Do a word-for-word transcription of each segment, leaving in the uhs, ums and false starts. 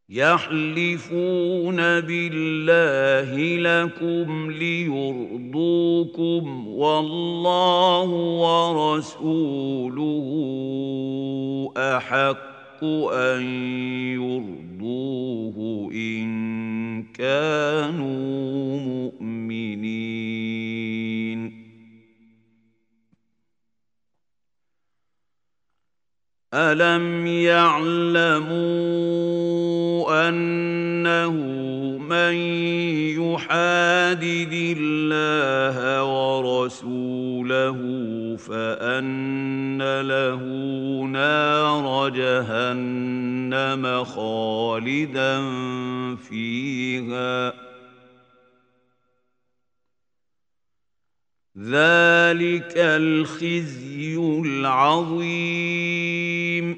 يحلفون بالله لكم ليرضوكم والله ورسوله أحق أن يرضوه إن كانوا مؤمنين. ألم يعلموا أنه من يحادد الله ورسوله فأن له نار جهنم خالدا فيها ذلك الخزي العظيم.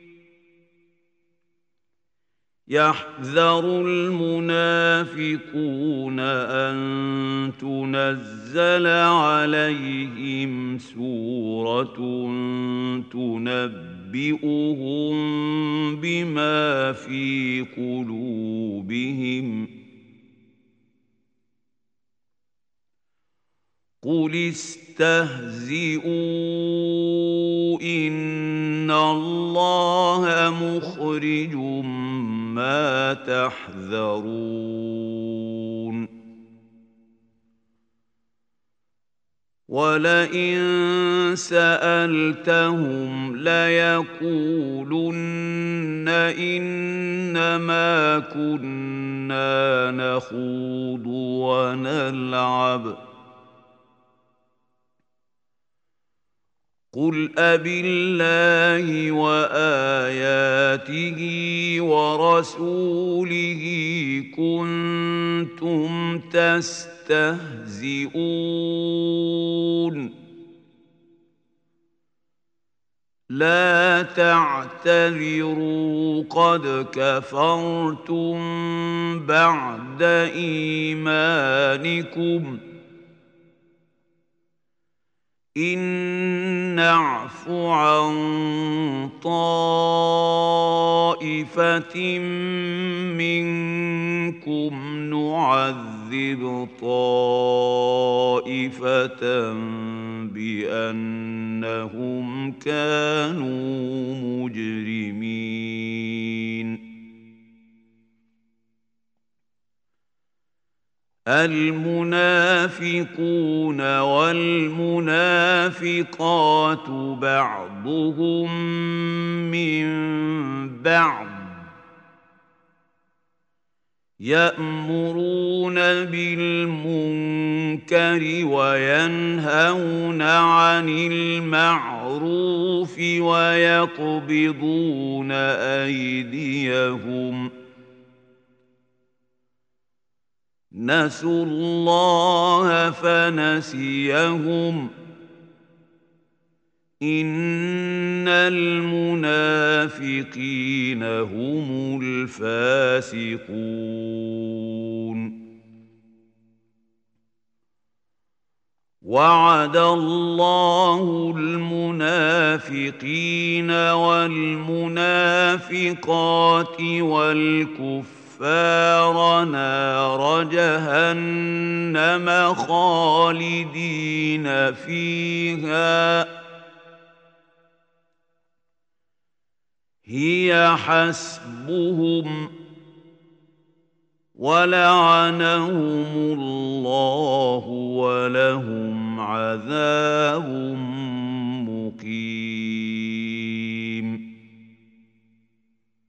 يحذر المنافقون أن تنزل عليهم سورة تنبئهم بما في قلوبهم قل استهزئوا إن الله مخرج ما تحذرون. ولئن سألتهم ليقولن إنما كنا نخوض ونلعب قل أبالله وآياته ورسوله كنتم تستهزئون لا تعتذروا قد كفرتم بعد إيمانكم إن نعف عن طائفة منكم نعذب طائفة بأنهم كانوا مجرمين. المنافقون والمنافقات بعضهم من بعض يأمرون بالمنكر وينهون عن المعروف ويقبضون أيديهم نسوا الله فنسيهم إن المنافقين هم الفاسقون. وعد الله المنافقين والمنافقات والكفار كفار نار جهنم خالدين فيها هي حسبهم ولعنهم الله ولهم عذاب